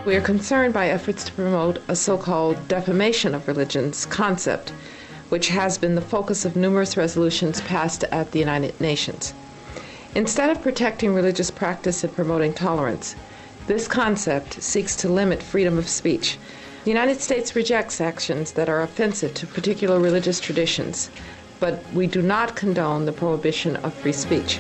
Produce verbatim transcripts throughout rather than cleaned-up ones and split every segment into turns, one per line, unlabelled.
We are concerned by efforts to promote a so-called defamation of religions concept, which has been the focus of numerous resolutions passed at the United Nations. Instead of protecting religious practice and promoting tolerance, this concept seeks to limit freedom of speech. The United States rejects actions that are offensive to particular religious traditions, but we do not condone the prohibition of free speech.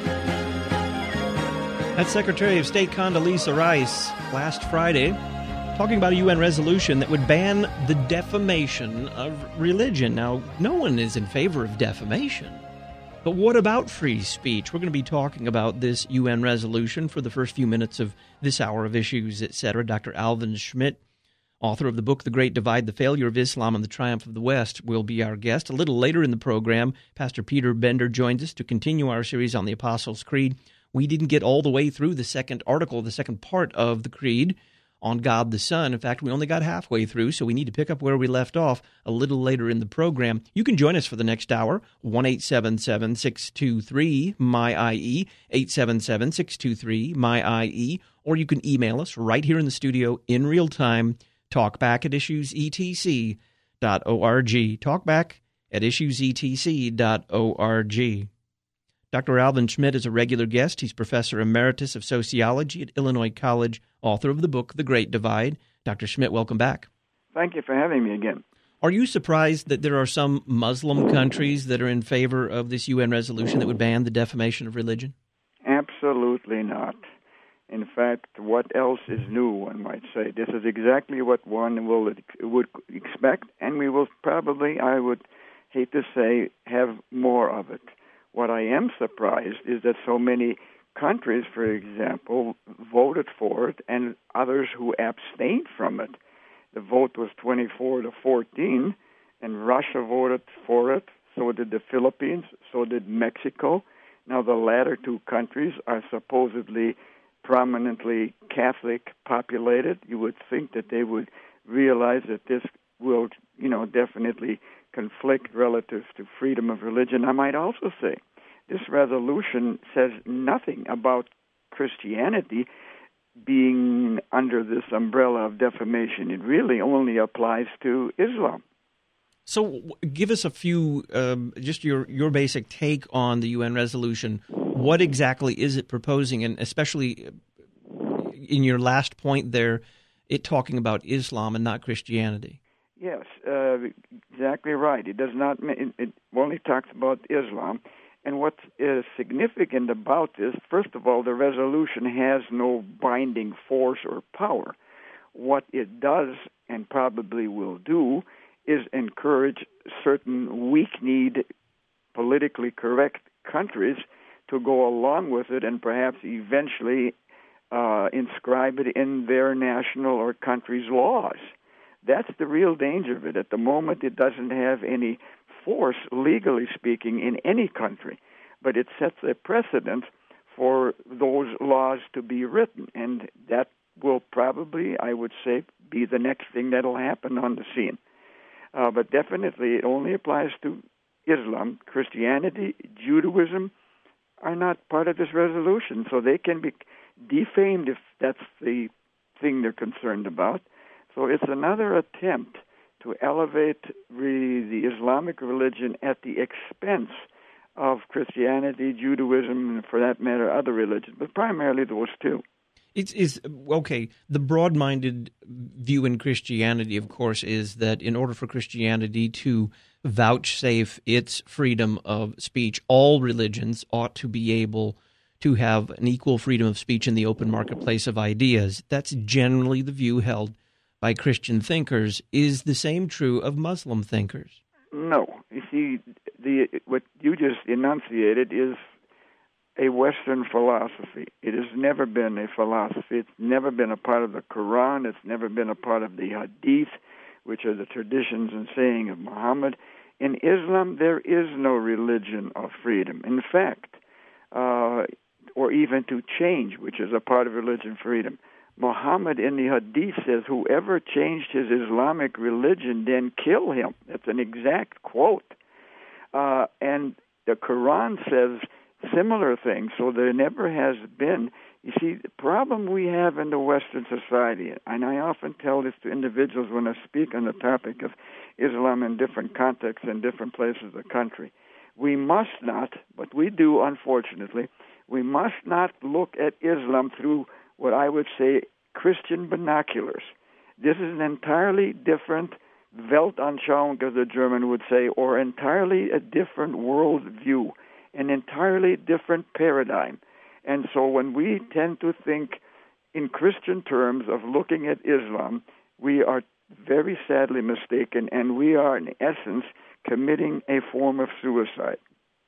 That's Secretary of State Condoleezza Rice last Friday talking about a U N resolution that would ban the defamation of religion. Now, no one is in favor of defamation, but what about free speech? We're going to be talking about this U N resolution for the first few minutes of this hour of Issues, et cetera. Doctor Alvin Schmidt, author of the book The Great Divide, The Failure of Islam and the Triumph of the West, will be our guest. A little later in the program, Pastor Peter Bender joins us to continue our series on the Apostles' Creed. We didn't get all the way through the second article, the second part of the Creed on God the Son. In fact, we only got halfway through, so we need to pick up where we left off a little later in the program. You can join us for the next hour, one eight seven seven, six two three, M Y I E, eight seven seven, six two three, M Y I E, or you can email us right here in the studio in real time, talkback at issues e t c dot org, talkback at issues e t c dot org. Doctor Alvin Schmidt is a regular guest. He's Professor Emeritus of Sociology at Illinois College, author of the book The Great Divide. Doctor Schmidt, welcome back.
Thank you for having me again.
Are you surprised that there are some Muslim countries that are in favor of this U N resolution that would ban the defamation of religion?
Absolutely not. In fact, what else is new, one might say? This is exactly what one will would expect, and we will probably, I would hate to say, have more of it. What I am surprised is that so many countries, for example, voted for it, and others who abstained from it. The vote was twenty-four to fourteen, and Russia voted for it, so did the Philippines, so did Mexico. Now, the latter two countries are supposedly prominently Catholic populated. You would think that they would realize that this will, you know, definitely conflict relative to freedom of religion. I might also say this resolution says nothing about Christianity being under this umbrella of defamation. It really only applies to Islam.
So give us a few, um, just your, your basic take on the U N resolution. What exactly is it proposing, and especially in your last point there, it talking about Islam and not Christianity?
Yes, uh, exactly right. It does not. It, it only talks about Islam, and what is significant about this, first of all, the resolution has no binding force or power. What it does, and probably will do, is encourage certain weak-kneed, politically correct countries to go along with it and perhaps eventually uh, inscribe it in their national or country's laws. That's the real danger of it. At the moment, it doesn't have any force, legally speaking, in any country, but it sets a precedent for those laws to be written, and that will probably, I would say, be the next thing that will happen on the scene. Uh, but definitely, it only applies to Islam. Christianity, Judaism are not part of this resolution, so they can be defamed if that's the thing they're concerned about. So it's another attempt to elevate re- the Islamic religion at the expense of Christianity, Judaism, and for that matter, other religions, but primarily those two.
It's is okay. The broad-minded view in Christianity, of course, is that in order for Christianity to vouchsafe its freedom of speech, all religions ought to be able to have an equal freedom of speech in the open marketplace of ideas. That's generally the view held by Christian thinkers. Is the same true of Muslim thinkers?
No. You see, the what you just enunciated is a Western philosophy. It has never been a philosophy. It's never been a part of the Quran. It's never been a part of the Hadith, which are the traditions and saying of Muhammad. In Islam, there is no religion of freedom. In fact, uh, or even to change, which is a part of religion freedom. Muhammad in the Hadith says, whoever changed his Islamic religion, then kill him. That's an exact quote. Uh, and the Quran says similar things, so there never has been You see, the problem we have in the Western society, and I often tell this to individuals when I speak on the topic of Islam in different contexts in different places of the country, we must not, but we do, unfortunately, we must not look at Islam through what I would say Christian binoculars. This is an entirely different Weltanschauung, as the German would say, or entirely a different worldview, an entirely different paradigm. And so when we tend to think in Christian terms of looking at Islam, we are very sadly mistaken, and we are, in essence, committing a form of suicide.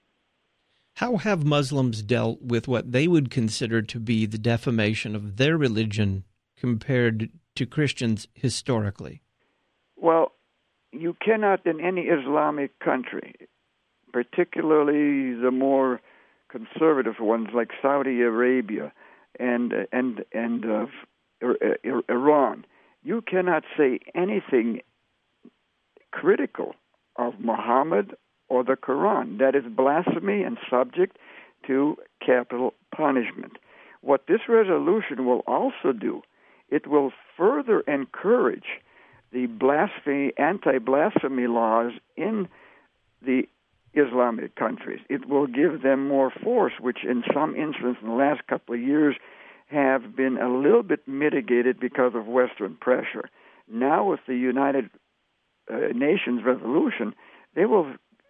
How have Muslims dealt with what they would consider to be the defamation of their religion compared to Christians historically?
Well, you cannot in any Islamic country, particularly the more conservative ones like Saudi Arabia and and and uh, Iran, you cannot say anything critical of Muhammad or the Quran. That is blasphemy and subject to capital punishment. What this resolution will also do, it will further encourage the blasphemy, anti-blasphemy laws in the Islamic countries. It will give them more force, which in some instances in the last couple of years have been a little bit mitigated because of Western pressure. Now with the United uh, Nations resolution, they will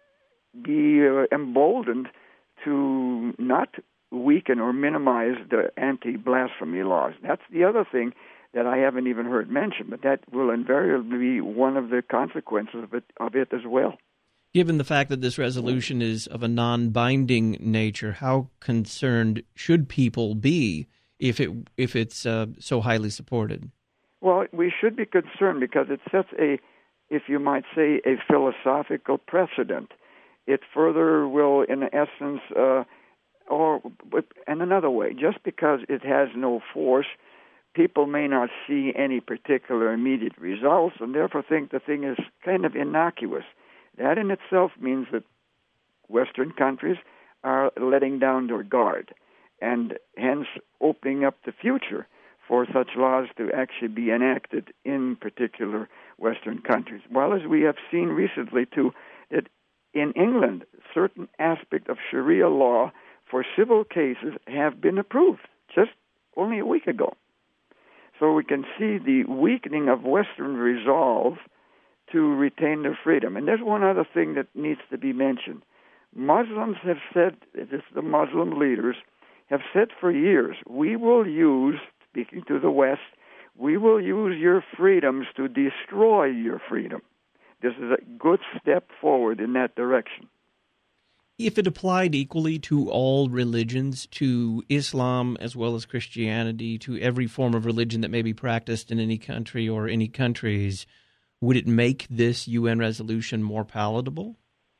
be uh, emboldened to not weaken or minimize the anti-blasphemy laws. That's the other thing that I haven't even heard mentioned, but that will invariably be one of the consequences of it, of it as well.
Given the fact that this resolution is of a non-binding nature, how concerned should people be if it if it's uh, so highly supported?
Well, we should be concerned because it sets a, if you might say, a philosophical precedent. It further will, in essence, uh, or in another way, just because it has no force, people may not see any particular immediate results and therefore think the thing is kind of innocuous. That in itself means that Western countries are letting down their guard and hence opening up the future for such laws to actually be enacted in particular Western countries. Well, as we have seen recently, too, that in England, certain aspects of Sharia law for civil cases have been approved just only a week ago. So we can see the weakening of Western resolve to retain their freedom. And there's one other thing that needs to be mentioned. Muslims have said, it is the Muslim leaders, have said for years, we will use, speaking to the West, we will use your freedoms to destroy your freedom. This is a good step forward in that direction.
If it applied equally to all religions, to Islam as well as Christianity, to every form of religion that may be practiced in any country or any countries, would it make this U N resolution more palatable?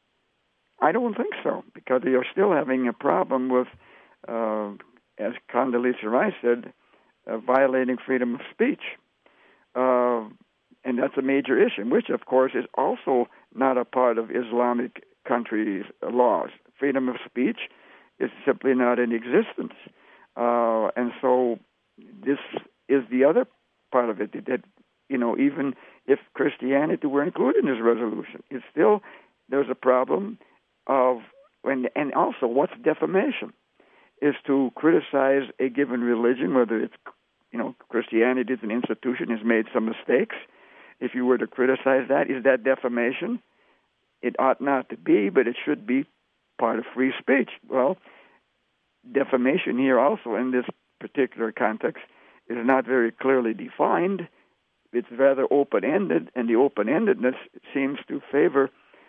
I don't think so, because they are still having a problem with, uh, as Condoleezza Rice said, uh, violating freedom of speech. Uh, and that's a major issue, which, of course, is also not a part of Islamic countries' laws. Freedom of speech is simply not in existence. Uh, and so this is the other part of it, that, you know, even if Christianity were included in this resolution, it's still, there's a problem of, and, and also what's defamation, is to criticize a given religion, whether it's, you know, Christianity as an institution has made some mistakes. If you were to criticize that, is that defamation? It ought not to be, but it should be part of free speech. Well, defamation here also in this particular context is not very clearly defined. It's rather open-ended, and the open-endedness seems to favor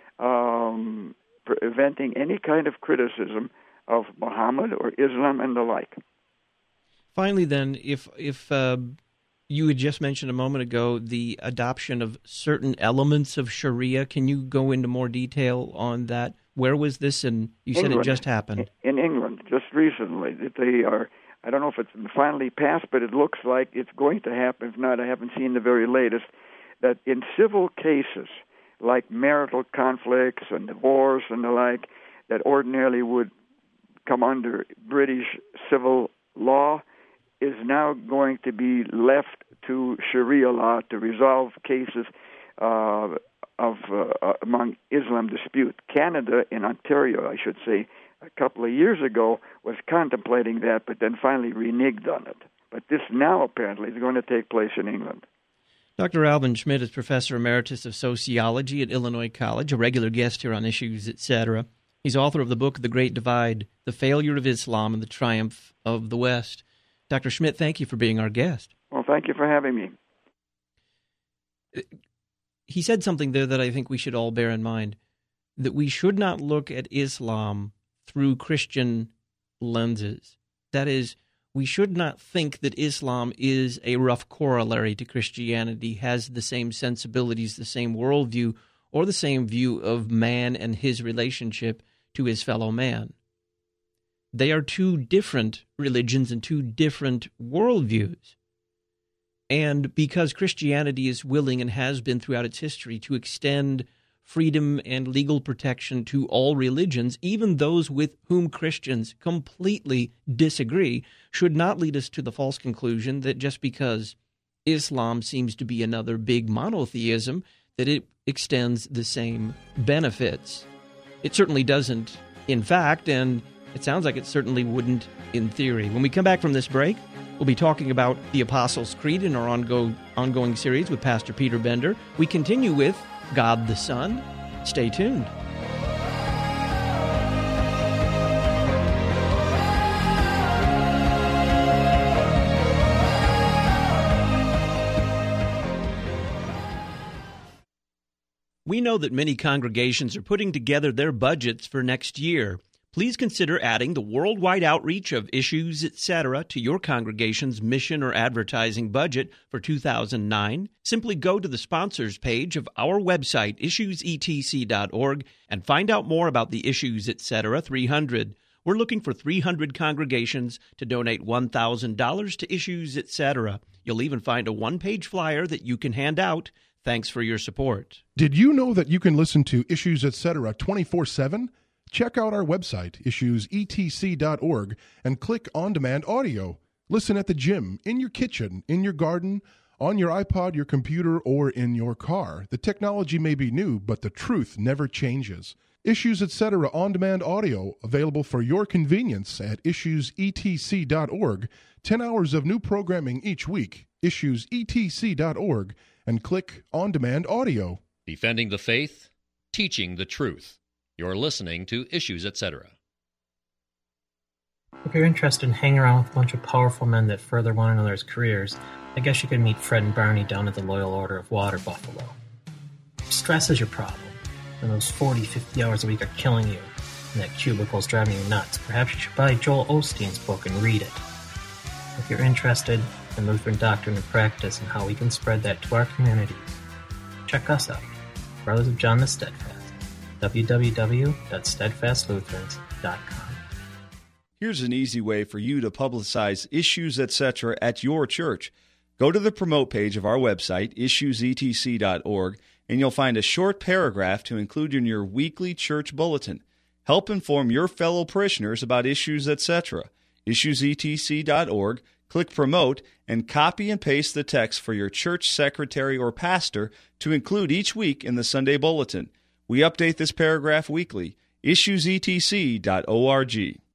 um, preventing any kind of criticism of Muhammad or Islam and the like.
Finally, then, if if uh, you had just mentioned a moment ago the adoption of certain elements of Sharia, can you go into more detail on that? Where was this? And you said
England.
It just happened.
In England, just recently. They are, I don't know if it's finally passed, but it looks like it's going to happen. If not, I haven't seen the very latest, that in civil cases, like marital conflicts and divorce and the like, that ordinarily would come under British civil law, is now going to be left to Sharia law to resolve cases uh, of uh, among Islam dispute. Canada, in Ontario, I should say, a couple of years ago was contemplating that, but then finally reneged on it. But this now apparently is going to take place in England.
Doctor Alvin Schmidt is Professor Emeritus of Sociology at Illinois College, a regular guest here on Issues, et cetera. He's author of the book The Great Divide, The Failure of Islam and the Triumph of the West. Doctor Schmidt, thank you for being our guest.
Well, thank you for having me.
He said something there that I think we should all bear in mind, that we should not look at Islam through Christian lenses. That is, we should not think that Islam is a rough corollary to Christianity, has the same sensibilities, the same worldview, or the same view of man and his relationship to his fellow man. They are two different religions and two different worldviews. And because Christianity is willing and has been throughout its history to extend freedom and legal protection to all religions, even those with whom Christians completely disagree, should not lead us to the false conclusion that just because Islam seems to be another big monotheism, that it extends the same benefits. It certainly doesn't in fact, and it sounds like it certainly wouldn't in theory. When we come back from this break, we'll be talking about the Apostles' Creed in our ongo- ongoing series with Pastor Peter Bender. We continue with God the Son. Stay tuned. We know that many congregations are putting together their budgets for next year. Please consider adding the worldwide outreach of Issues, et cetera to your congregation's mission or advertising budget for two thousand nine. Simply go to the sponsors page of our website, issues e t c dot org, and find out more about the Issues, et cetera three hundred. We're looking for three hundred congregations to donate one thousand dollars to Issues, et cetera. You'll even find a one-page flyer that you can hand out. Thanks for your support.
Did you know that you can listen to Issues, et cetera twenty-four seven? Check out our website, issues e t c dot org, and click On-Demand Audio. Listen at the gym, in your kitchen, in your garden, on your iPod, your computer, or in your car. The technology may be new, but the truth never changes. Issues, et cetera On-Demand Audio, available for your convenience at issues e t c dot org. Ten hours of new programming each week. issues e t c dot org, and click On-Demand Audio.
Defending the faith, teaching the truth. You're listening to Issues, et cetera.
If you're interested in hanging around with a bunch of powerful men that further one another's careers, I guess you could meet Fred and Barney down at the Loyal Order of Water Buffalo. Stress is your problem, and those forty, fifty hours a week are killing you, and that cubicle's driving you nuts. Perhaps you should buy Joel Osteen's book and read it. If you're interested in Lutheran doctrine and practice and how we can spread that to our communities, check us out, Brothers of John the Steadfast. w w w dot steadfast lutherans dot com.
Here's an easy way for you to publicize Issues, et cetera at your church. Go to the promote page of our website, issues e t c dot org, and you'll find a short paragraph to include in your weekly church bulletin. Help inform your fellow parishioners about Issues, et cetera. issues e t c dot org, click Promote, and copy and paste the text for your church secretary or pastor to include each week in the Sunday bulletin. We update this paragraph weekly. issues e t c dot org.